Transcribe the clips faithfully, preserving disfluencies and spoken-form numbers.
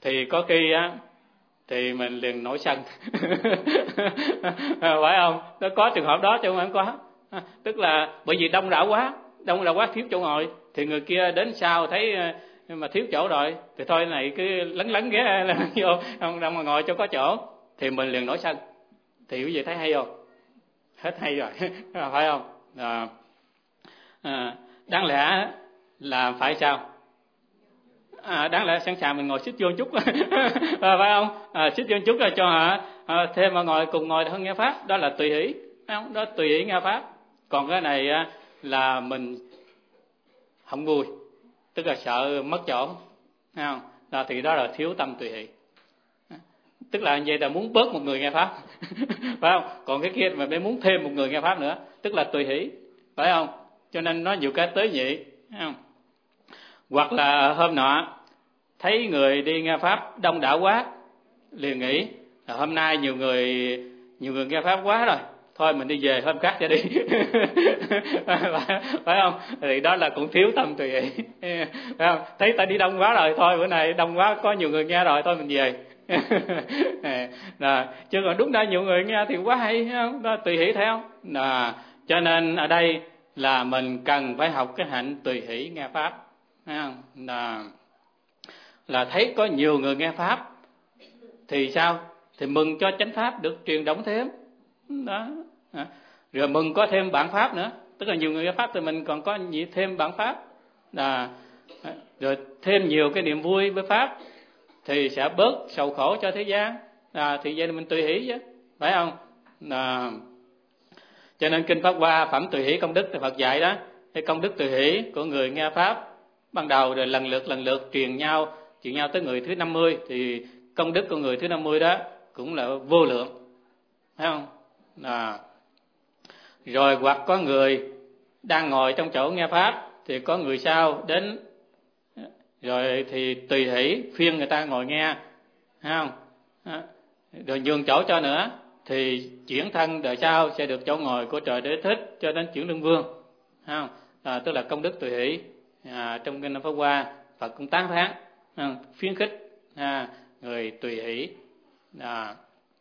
thì có khi á thì mình liền nổi sân. Phải không? Nó có trường hợp đó chứ không có. Tức là bởi vì đông đảo quá, đông đảo quá thiếu chỗ ngồi, thì người kia đến sau thấy mà thiếu chỗ rồi thì thôi này cứ lấn lấn ghé vô không đâu mà ngồi cho có chỗ, thì mình liền nổi sân. Thì quý vị thấy hay không? Hết hay rồi. Phải không? À, à, đáng lẽ là phải sao? À, đáng lẽ sẵn sàng mình ngồi xích vô chút. À, phải không? À, xích vô chút là cho hả à, thêm mà ngồi cùng ngồi hơn nghe pháp, đó là tùy hỷ, phải không? Đó tùy hỷ nghe pháp. Còn cái này á, là mình không vui, tức là sợ mất chỗ, phải không? Đó, thì đó là thiếu tâm tùy hỷ. Tức là vậy là muốn bớt một người nghe pháp. Phải không? Còn cái kia mà mới muốn thêm một người nghe pháp nữa, tức là tùy hỷ, phải không? Cho nên nó nhiều cái tế nhị, phải không? Hoặc là hôm nọ thấy người đi nghe pháp đông đảo quá, liền nghĩ là hôm nay nhiều người nhiều người nghe pháp quá rồi, thôi mình đi về hôm khác cho đi. phải, phải không? Thì đó là cũng thiếu tâm tùy hỷ. Phải không? Thấy ta đi đông quá rồi, thôi bữa nay đông quá có nhiều người nghe rồi, thôi mình về. Đó. Chứ còn đúng ra nhiều người nghe thì quá hay, không? Đó, tùy hỷ theo. Đó. Cho nên ở đây là mình cần phải học cái hạnh tùy hỷ nghe pháp, phải không? Đó. Là thấy có nhiều người nghe pháp thì sao? Thì mừng cho chánh pháp được truyền động thêm. Đó. Rồi mừng có thêm bản pháp nữa, tức là nhiều người nghe pháp thì mình còn có thêm bản pháp. Đó. Rồi thêm nhiều cái niềm vui với pháp thì sẽ bớt sầu khổ cho thế gian. Đó. Thì vậy là mình tùy hỷ chứ, phải không? Đó. Cho nên kinh Pháp Hoa phẩm tùy hỷ công đức thì Phật dạy đó, cái công đức tùy hỷ của người nghe pháp ban đầu rồi lần lượt lần lượt truyền nhau truyền nhau tới người thứ năm mươi, thì công đức của người thứ năm mươi đó cũng là vô lượng, phải không? À. Rồi hoặc có người đang ngồi trong chỗ nghe pháp thì có người sau đến rồi thì tùy hỷ khuyên người ta ngồi nghe, phải không? À. Rồi nhường chỗ cho nữa thì chuyển thân đời sau sẽ được chỗ ngồi của trời Đế Thích cho đến chuyển lương vương, phải không? À, tức là công đức tùy hỷ. À, trong kinh Pháp Hoa Phật cũng tán thán, à, khuyến khích à, người tùy hỷ. À.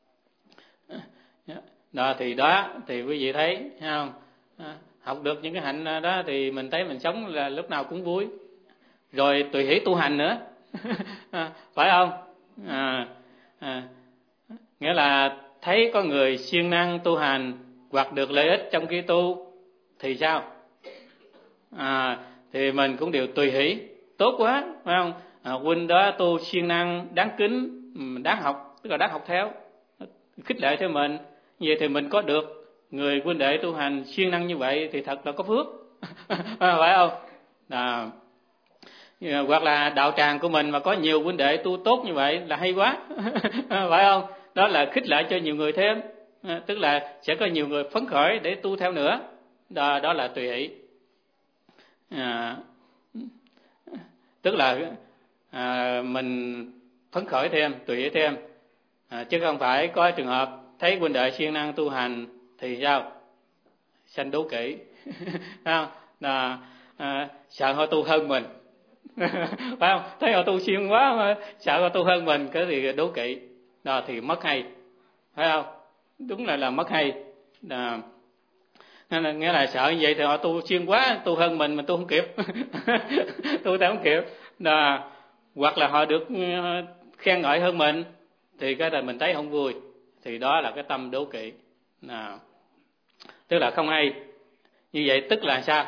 Đó thì đó thì quý vị thấy, thấy không? À, học được những cái hạnh đó thì mình thấy mình sống là lúc nào cũng vui. Rồi tùy hỷ tu hành nữa. À, phải không? À, à, nghĩa là thấy có người siêng năng tu hành hoặc được lợi ích trong khi tu thì sao? À, thì mình cũng đều tùy hỷ, tốt quá, phải không? À, huynh đó tu siêng năng đáng kính, đáng học, tức là đáng học theo, khích lệ theo mình. Vậy thì mình có được người huynh đệ tu hành siêng năng như vậy thì thật là có phước. À, phải không? À, hoặc là đạo tràng của mình mà có nhiều huynh đệ tu tốt như vậy là hay quá. À, phải không? Đó là khích lệ cho nhiều người thêm, à, tức là sẽ có nhiều người phấn khởi để tu theo nữa. Đó, đó là tùy hỷ. À, tức là à, mình phấn khởi thêm, tùy hỷ thêm, à, chứ không phải có trường hợp thấy huynh đệ siêng năng tu hành thì sao? Sanh đố kỵ. Không? À, à, sợ họ tu hơn mình. Phải không? Thấy họ tu siêng quá mà sợ họ tu hơn mình, cái thì đố kỵ. Đó thì mất hay, phải không? Đúng là là mất hay. À, nên nghĩa là sợ như vậy thì họ tu siêng quá, tu hơn mình mà tu không kịp. Tu theo không kịp. Đó. Hoặc là họ được khen ngợi hơn mình thì cái là mình thấy không vui, thì đó là cái tâm đố kỵ. Đó. Tức là không hay. Như vậy tức là sao?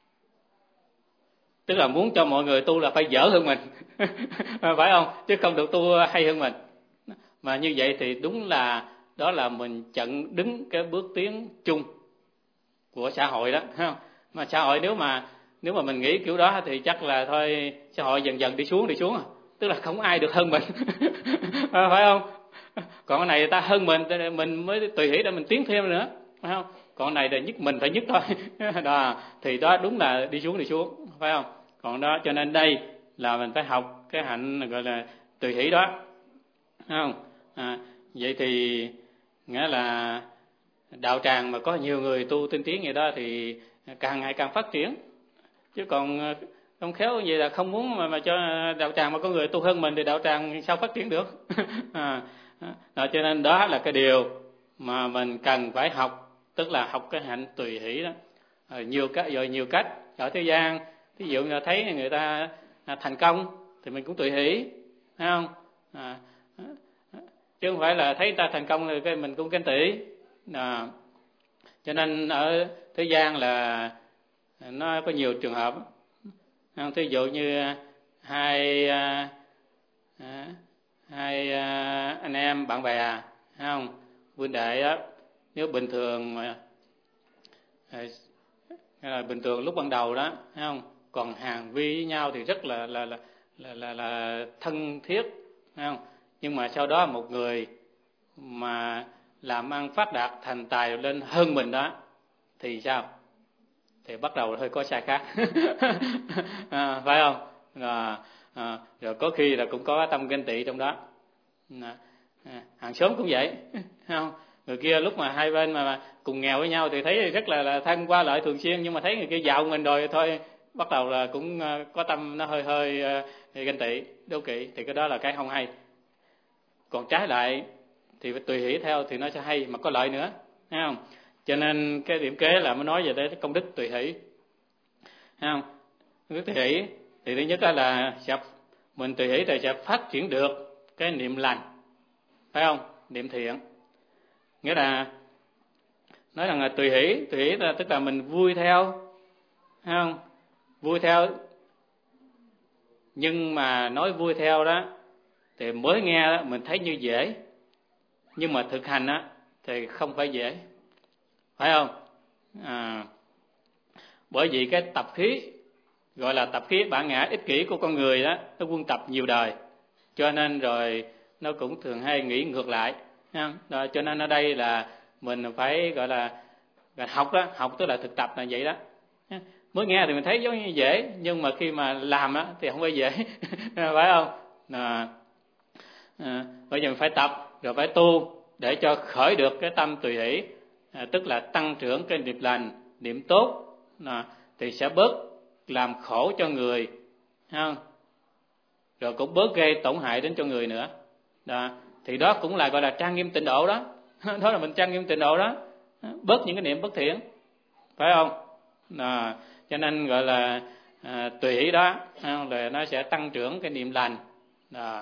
Tức là muốn cho mọi người tu là phải dở hơn mình. Phải không? Chứ không được tu hay hơn mình. Mà như vậy thì đúng là đó là mình chặn đứng cái bước tiến chung của xã hội đó, không? Mà xã hội nếu mà nếu mà mình nghĩ kiểu đó thì chắc là thôi xã hội dần dần đi xuống đi xuống à. Tức là không ai được hơn mình. Phải không? Còn cái này ta hơn mình mình mới tùy hỷ để mình tiến thêm nữa, phải không? Còn này là nhất mình phải nhất thôi. Đó, thì đó đúng là đi xuống đi xuống, phải không? Còn đó cho nên đây là mình phải học cái hạnh gọi là tùy hỷ đó, phải không? À, vậy thì nghĩa là đạo tràng mà có nhiều người tu tinh tiến vậy đó thì càng ngày càng phát triển. Chứ còn không khéo vậy là không muốn mà, mà cho đạo tràng mà có người tu hơn mình thì đạo tràng sao phát triển được. à, đó, cho nên đó là cái điều mà mình cần phải học, tức là học cái hạnh tùy hỷ đó. À, nhiều cách rồi nhiều cách ở thế gian, ví dụ như thấy người ta thành công thì mình cũng tùy hỷ, thấy không? À, chứ không phải là thấy ta thành công thì cái mình cũng ganh tị. À, cho nên ở thế gian là nó có nhiều trường hợp. Ví dụ như hai hai anh em bạn bè, thấy không, huynh đệ á, nếu bình thường mà là bình thường lúc ban đầu đó, thấy không, còn hàng vi với nhau thì rất là là là là là, là thân thiết, thấy không? Nhưng mà sau đó một người mà làm ăn phát đạt thành tài lên hơn mình đó thì sao? Thì bắt đầu hơi có sai khác. À, phải không? À, à, rồi có khi là cũng có tâm ganh tị trong đó. À, à, hàng xóm cũng vậy, không? Người kia lúc mà hai bên mà cùng nghèo với nhau thì thấy rất là, là thân qua lại thường xuyên, nhưng mà thấy người kia giàu mình rồi thôi bắt đầu là cũng có tâm nó hơi hơi ganh tị, đố kỵ, thì cái đó là cái không hay. Còn trái lại thì phải tùy hỷ theo thì nó sẽ hay mà có lợi nữa, thấy không? Cho nên cái điểm kế là mới nói về cái công đức tùy hỷ, thấy không? Công đức tùy hỷ thì thứ nhất là sẽ mình tùy hỷ thì sẽ phát triển được cái niệm lành, phải không? Niệm thiện, nghĩa là nói rằng là tùy hỷ, tùy hỷ là tức là mình vui theo, thấy không? Vui theo, nhưng mà nói vui theo đó thì mới nghe đó mình thấy như dễ, nhưng mà thực hành á thì không phải dễ, phải không? À, bởi vì cái tập khí gọi là tập khí bản ngã ích kỷ của con người đó, nó quân tập nhiều đời, cho nên rồi nó cũng thường hay nghĩ ngược lại. Đó, cho nên ở đây là mình phải gọi là, là học đó, học tức là thực tập là vậy đó. Mới nghe thì mình thấy giống như dễ, nhưng mà khi mà làm á thì không phải dễ, phải không? À, à, bây giờ mình phải tập rồi phải tu để cho khởi được cái tâm tùy hỷ, à, tức là tăng trưởng cái niệm lành, niệm tốt, à, thì sẽ bớt làm khổ cho người, không? Rồi cũng bớt gây tổn hại đến cho người nữa. Đó, thì đó cũng là gọi là trang nghiêm tịnh độ đó. Đó là mình trang nghiêm tịnh độ đó, bớt những cái niệm bất thiện, phải không? À, cho nên gọi là à, tùy hỷ đó, là nó sẽ tăng trưởng cái niệm lành. À,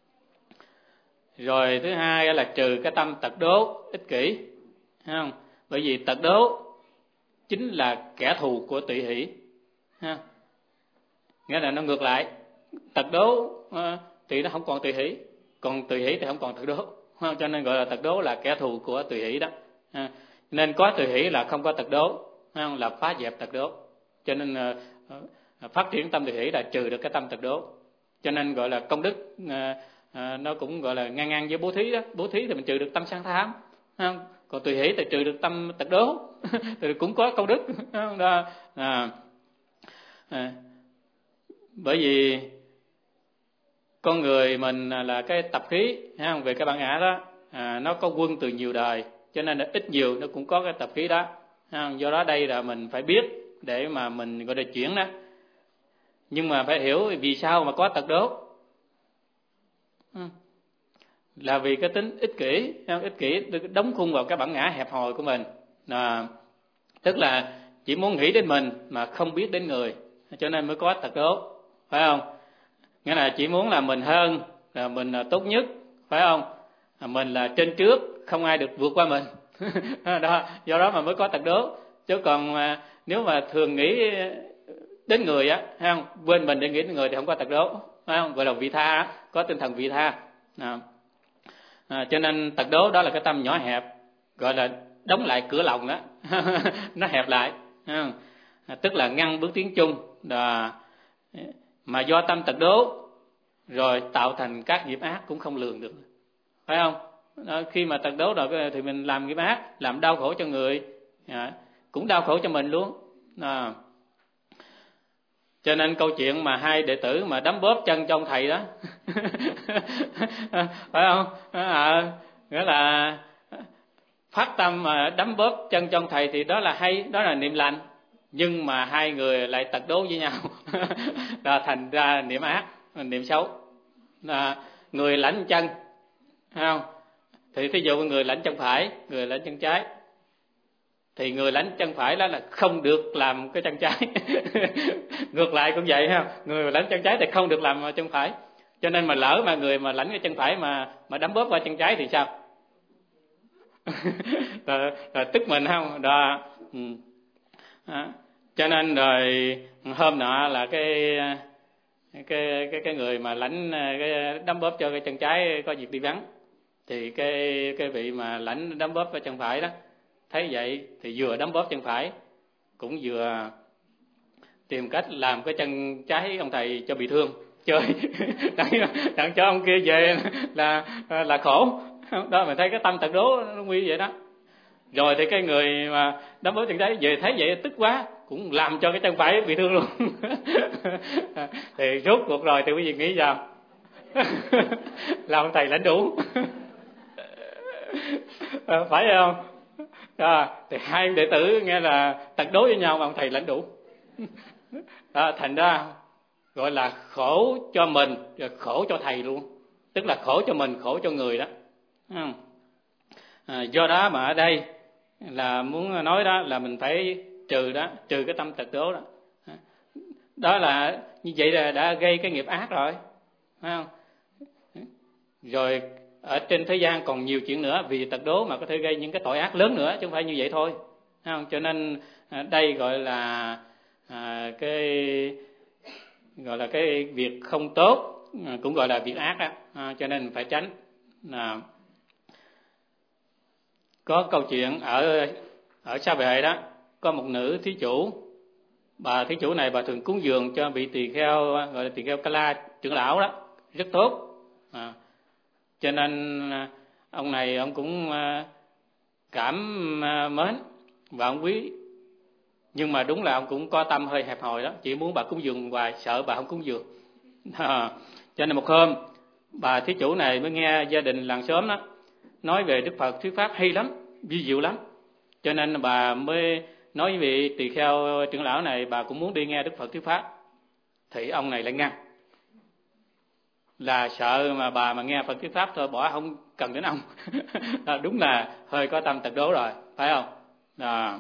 rồi thứ hai là trừ cái tâm tật đố ích kỷ, không? Bởi vì tật đố chính là kẻ thù của tùy hỷ, ha. Nghĩa là nó ngược lại, tật đố thì nó không còn tùy hỷ, còn tùy hỷ thì không còn tật đố, cho nên gọi là tật đố là kẻ thù của tùy hỷ đó. Nên có tùy hỷ là không có tật đố, là phá dẹp tật đố. Cho nên phát triển tâm tùy hỷ là trừ được cái tâm tật đố. Cho nên gọi là công đức À, nó cũng gọi là ngang ngang với bố thí đó. Bố thí thì mình trừ được tâm sang tham, không? Còn tùy hỷ thì trừ được tâm tật đố, thì cũng có công đức đó. À, à, bởi vì con người mình là cái tập khí, không? Về cái bản ngã đó, à, nó có quân từ nhiều đời, cho nên là ít nhiều nó cũng có cái tập khí đó, không? Do đó đây là mình phải biết để mà mình gọi là chuyển đó. Nhưng mà phải hiểu vì sao mà có tật đố, là vì cái tính ích kỷ, ích kỷ đóng khung vào cái bản ngã hẹp hòi của mình, à, tức là chỉ muốn nghĩ đến mình mà không biết đến người, cho nên mới có tật đố, phải không? Nghĩa là chỉ muốn là mình hơn, là mình là tốt nhất, phải không? Mình là trên trước, không ai được vượt qua mình. Đó, do đó mà mới có tật đố. Chứ còn mà, nếu mà thường nghĩ đến người á, thấy không? Quên mình để nghĩ đến người thì không có tật đố, phải không? Gọi là vị tha, có tinh thần vị tha. À, à, cho nên tật đố đó là cái tâm nhỏ hẹp, gọi là đóng lại cửa lòng đó. Nó hẹp lại, à, tức là ngăn bước tiến chung đó. Mà do tâm tật đố rồi tạo thành các nghiệp ác cũng không lường được, phải không? Đó, khi mà tật đố rồi thì mình làm nghiệp ác, làm đau khổ cho người, à, cũng đau khổ cho mình luôn. À, cho nên câu chuyện mà hai đệ tử mà đấm bóp chân trong thầy đó, phải không? À, nghĩa là phát tâm mà đấm bóp chân trong thầy thì đó là hay, đó là niệm lành. nhưng mà hai người lại tật đố với nhau. Là thành ra niệm ác, niệm xấu. Là người lãnh chân, không? Thì thí dụ người lãnh chân phải, người lãnh chân trái, thì người lãnh chân phải đó là không được làm cái chân trái. Ngược lại cũng vậy ha, người lãnh chân trái thì không được làm chân phải. Cho nên mà lỡ mà người mà lãnh cái chân phải mà mà đấm bóp qua chân trái thì sao? rồi, rồi tức mình không đó. Ừ. Đó. Cho nên rồi hôm nọ là cái cái cái cái người mà lãnh cái đấm bóp cho cái chân trái có việc đi vắng, thì cái cái vị mà lãnh đấm bóp cho chân phải đó thấy vậy thì vừa đấm bóp chân phải cũng vừa tìm cách làm cái chân trái ông thầy cho bị thương chơi. đặng, đặng cho ông kia về là là khổ đó. Mình thấy cái tâm tật đố nó nguy vậy đó. Rồi thì cái người mà đấm bóp chân trái về thấy vậy tức quá cũng làm cho cái chân phải bị thương luôn. Thì rốt cuộc rồi thì quý vị nghĩ sao? Làm thầy lãnh đủ. Phải không? À, thì hai đệ tử nghe là tật đố với nhau mà ông thầy lãnh đủ. À, thành ra gọi là khổ cho mình và khổ cho thầy luôn, tức là khổ cho mình, khổ cho người đó. À, do đó mà ở đây là muốn nói đó là mình phải trừ đó, trừ cái tâm tật đố đó. Đó là như vậy là đã gây cái nghiệp ác rồi, phải không? Rồi ở trên thế gian còn nhiều chuyện nữa, vì tật đố mà có thể gây những cái tội ác lớn nữa, chứ không phải như vậy thôi, phải không? Cho nên đây gọi là à, cái gọi là cái việc không tốt, cũng gọi là việc ác đó. À, cho nên phải tránh. À, có câu chuyện ở ở Sa Vệ đó, có một nữ thí chủ. Bà thí chủ này bà thường cúng dường cho vị tỳ kheo, gọi là tỳ kheo Kala trưởng lão đó, rất tốt. À, cho nên ông này ông cũng cảm mến và ông quý. Nhưng mà đúng là ông cũng có tâm hơi hẹp hòi đó, chỉ muốn bà cúng dường hoài, sợ bà không cúng dường. À, cho nên một hôm bà thí chủ này mới nghe gia đình làng xóm đó nói về Đức Phật thuyết pháp hay lắm, vi diệu lắm. Cho nên bà mới nói với vị tỳ kheo trưởng lão này bà cũng muốn đi nghe Đức Phật thuyết pháp. Thì ông này lại ngăn, là sợ mà bà mà nghe Phật thuyết pháp thôi, bỏ không cần đến ông. À, đúng là hơi có tâm tật đố rồi, phải không? À,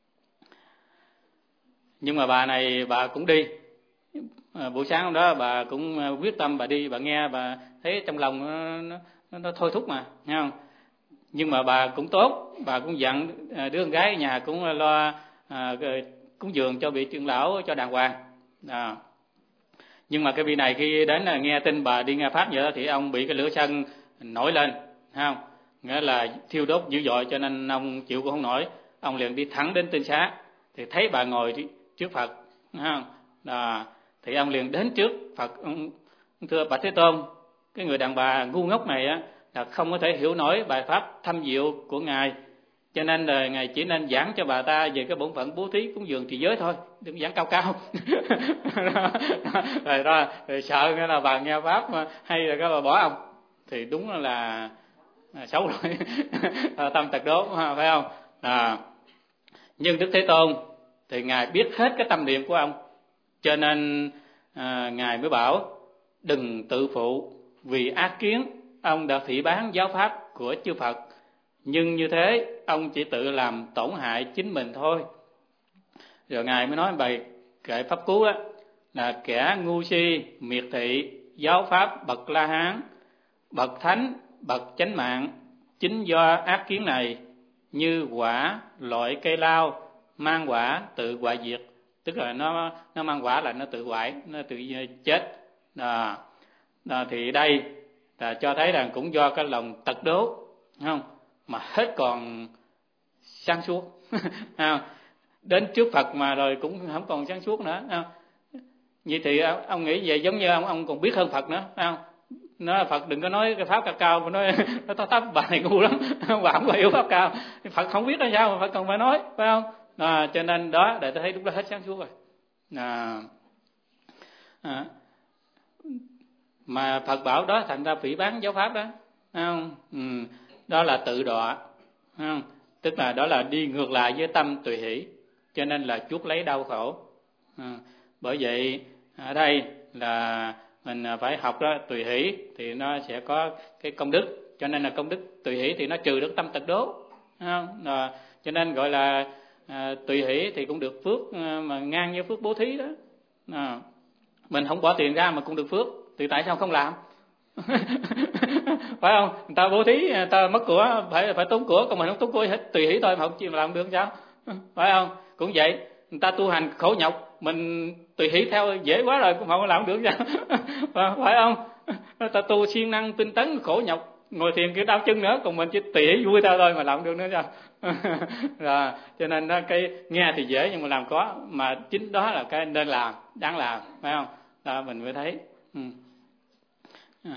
nhưng mà bà này bà cũng đi. À, buổi sáng hôm đó bà cũng quyết tâm bà đi, bà nghe, bà thấy trong lòng nó, nó, nó, nó thôi thúc mà, nghe không? Nhưng mà bà cũng tốt, bà cũng dặn đứa con gái ở nhà cũng lo à, cúng dường cho vị trưởng lão cho đàng hoàng. À, nhưng mà cái vị này khi đến là nghe tin bà đi nghe pháp vậy đó, thì ông bị cái lửa sân nổi lên, thấy không? Nghĩa là thiêu đốt dữ dội, cho nên ông chịu cũng không nổi. Ông liền đi thẳng đến tinh xá, thì thấy bà ngồi trước Phật, thấy không? À, thì ông liền đến trước Phật, ông, thưa Bạch Thế Tôn, cái người đàn bà ngu ngốc này á là không có thể hiểu nổi bài pháp thâm diệu của ngài, cho nên là ngài chỉ nên giảng cho bà ta về cái bổn phận bố thí cúng dường trì giới thôi, đừng giảng cao cao. Rồi đó, rồi sợ nghĩa là bà nghe pháp mà hay là cái bà bỏ ông, thì đúng là, là xấu rồi. Tâm tật đố, phải không? À, nhưng Đức Thế Tôn thì ngài biết hết cái tâm niệm của ông, cho nên à, ngài mới bảo đừng tự phụ, vì ác kiến ông đã phỉ báng giáo pháp của chư Phật, nhưng như thế ông chỉ tự làm tổn hại chính mình thôi. Rồi ngài mới nói bài kệ pháp cú đó là kẻ ngu si miệt thị giáo pháp bậc La Hán, bậc thánh, bậc chánh mạng, chính do ác kiến này như quả loại cây lao mang quả tự hoại diệt, tức là nó nó mang quả là nó tự hoại, nó tự chết. À, à, thì đây là cho thấy rằng cũng do cái lòng tật đố, không mà hết còn sáng suốt. Đến trước Phật mà rồi cũng không còn sáng suốt nữa, không? Vậy thì ông nghĩ vậy giống như ông ông còn biết hơn Phật nữa, không? Nói Phật đừng có nói cái pháp cao cao, mà nói nó thấp thấp, bà này ngu lắm, bà không có hiểu pháp cao. Phật không biết là sao mà Phật còn phải nói, phải không? À, cho nên đó để tôi thấy lúc đó hết sáng suốt rồi. À, à, mà Phật bảo đó thành ra phỉ báng giáo pháp đó, không? Ừ, đó là tự đọa, không? Tức là đó là đi ngược lại với tâm tùy hỷ. cho nên là chuốc lấy đau khổ. À, bởi vậy ở đây là mình phải học đó, tùy hỷ thì nó sẽ có cái công đức, cho nên là công đức tùy hỷ thì nó trừ được tâm tật đố, không? À, cho nên gọi là à, tùy hỷ thì cũng được phước mà ngang với phước bố thí đó. À, mình không bỏ tiền ra mà cũng được phước, thì tại sao không làm? Phải không? Người ta bố thí, người ta mất của phải phải tốn của, còn mình không tốn của hết, tùy hỷ thôi mà không chịu làm được sao? Phải không? Cũng vậy, người ta tu hành khổ nhọc, mình tùy hỷ theo dễ quá rồi cũng không làm được sao? Phải không? Người ta tu siêng năng tinh tấn khổ nhọc, ngồi thiền kiểu đau chân nữa, còn mình chỉ tùy hỷ vui theo thôi mà làm được nữa sao? Rồi, cho nên đó, cái nghe thì dễ nhưng mà làm khó, mà chính đó là cái nên làm, đáng làm, phải không? Đó mình mới thấy. Ừ. À.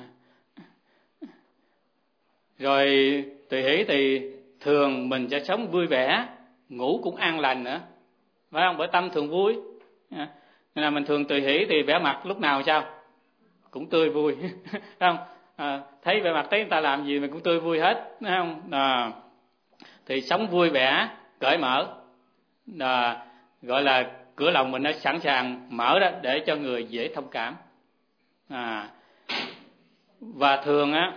Rồi tùy hỷ thì thường mình sẽ sống vui vẻ, ngủ cũng an lành nữa, phải không? Bởi tâm thường vui. À. Nên là mình thường tùy hỷ thì vẻ mặt lúc nào sao? Cũng tươi vui, phải không? À, thấy vẻ mặt thấy người ta làm gì mình cũng tươi vui hết, phải không? À. Thì sống vui vẻ, cởi mở, à, gọi là cửa lòng mình nó sẵn sàng mở đó để cho người dễ thông cảm. À. Và thường á,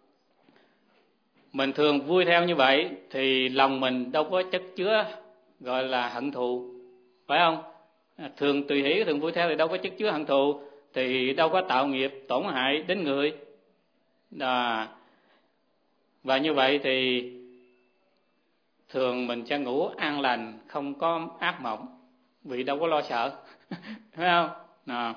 mình thường vui theo như vậy thì lòng mình đâu có chất chứa gọi là hận thù, phải không? Thường tùy hỷ, thường vui theo thì đâu có chất chứa hận thù, thì đâu có tạo nghiệp tổn hại đến người. À, và như vậy thì thường mình sẽ ngủ an lành, không có ác mộng, vì đâu có lo sợ, phải không? À.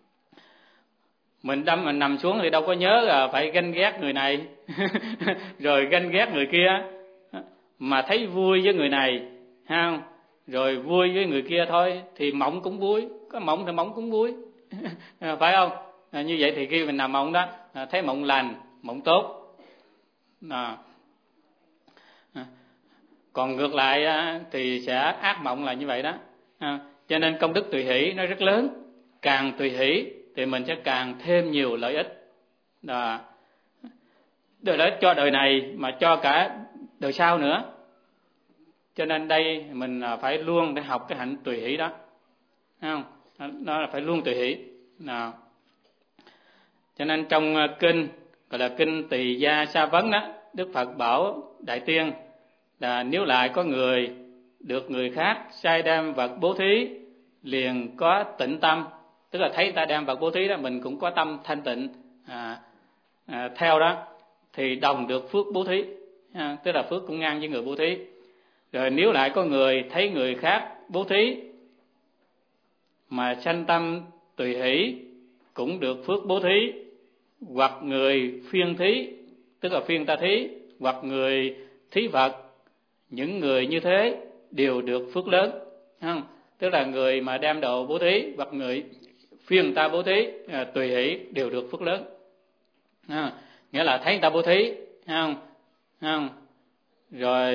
Mình đâm mình nằm xuống thì đâu có nhớ là phải ganh ghét người này rồi ganh ghét người kia, mà thấy vui với người này, ha, rồi vui với người kia thôi thì mộng cũng vui, có mộng thì mộng cũng vui. Phải không? À, như vậy thì khi mình nằm mộng đó, thấy mộng lành, mộng tốt. À. À. Còn ngược lại thì sẽ ác mộng là như vậy đó. À. Cho nên công đức tùy hỷ nó rất lớn, càng tùy hỷ thì mình sẽ càng thêm nhiều lợi ích. Đó. Lợi ích cho đời này mà cho cả đời sau nữa. Cho nên đây mình phải luôn để học cái hạnh tùy hỷ đó. Thấy không? Đó là phải luôn tùy hỷ. Đó. Cho nên trong kinh gọi là kinh Tỳ Gia Sa Vấn đó, Đức Phật bảo Đại Tiên là nếu lại có người được người khác sai đem vật bố thí liền có tịnh tâm, tức là thấy người ta đem vật bố thí đó mình cũng có tâm thanh tịnh, à, à, theo đó thì đồng được phước bố thí, à, tức là phước cũng ngang với người bố thí. Rồi nếu lại có người thấy người khác bố thí mà sanh tâm tùy hỷ cũng được phước bố thí, hoặc người phiên thí, tức là phiên ta thí, hoặc người thí vật, những người như thế đều được phước lớn, không? Tức là người mà đem đồ bố thí hoặc người phiên ta bố thí, à, tùy hỷ đều được phước lớn. À, nghĩa là thấy người ta bố thí, không, không, rồi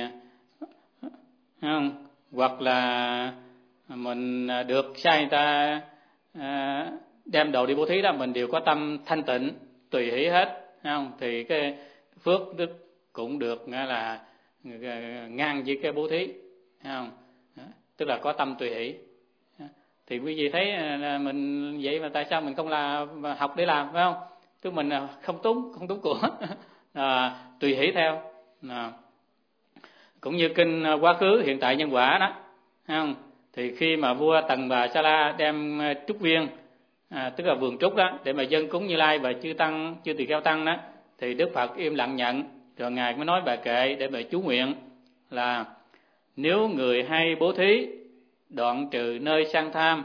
không, hoặc là mình được sai người ta à, đem đồ đi bố thí đó, mình đều có tâm thanh tịnh tùy hỷ hết, không? Thì cái phước đức cũng được nghĩa là ngang với cái bố thí, không? Tức là có tâm tùy hỷ. Thì quý vị thấy là mình vậy mà tại sao mình không là học để làm, phải không? Tức mình không tốn không tốn của, à, tùy hỷ theo. À. Cũng như kinh Quá Khứ Hiện Tại Nhân Quả đó, không? Thì khi mà vua Tần Bà Sa La đem trúc viên, à, tức là vườn trúc đó, để mà dâng cúng Như Lai và chư tăng, chư tỳ kheo tăng đó, thì Đức Phật im lặng nhận, rồi ngài mới nói bài kệ để mà chú nguyện là nếu người hay bố thí đoạn trừ nơi sang tham,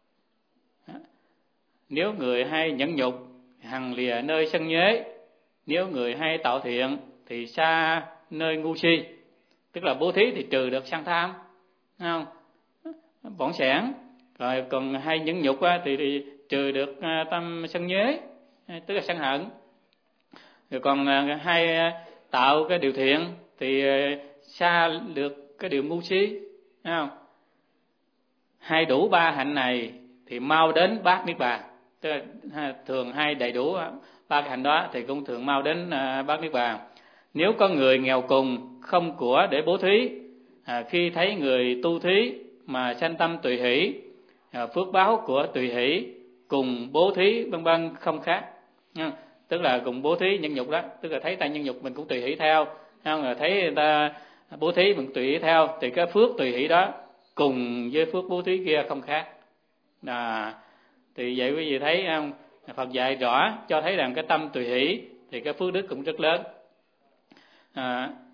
nếu người hay nhẫn nhục hằng lìa nơi sân nhế, nếu người hay tạo thiện thì xa nơi ngu si. Tức là bố thí thì trừ được sang tham, không? Bỏng sẻn. Rồi còn hay nhẫn nhục thì, thì trừ được tâm sân nhế, tức là sân hận. Rồi còn hay tạo cái điều thiện thì xa được cái điều ngu si, không? Hay đủ ba hạnh này thì mau đến bát niết bàn. Tức là thường hay đầy đủ ba cái hạnh đó thì cũng thường mau đến bát niết bàn. Nếu có người nghèo cùng không của để bố thí, à, khi thấy người tu thí mà sanh tâm tùy hỷ, à, phước báo của tùy hỷ cùng bố thí vân vân không khác. À, tức là cùng bố thí nhân nhục đó, tức là thấy ta nhân nhục mình cũng tùy hỷ theo, không là thấy người ta bố thí mình tùy hỷ theo, thì cái phước tùy hỷ đó cùng với phước bố thí kia không khác. À, thì vậy quý vị thấy không, Phật dạy rõ cho thấy rằng cái tâm tùy hỷ thì cái phước đức cũng rất lớn. À,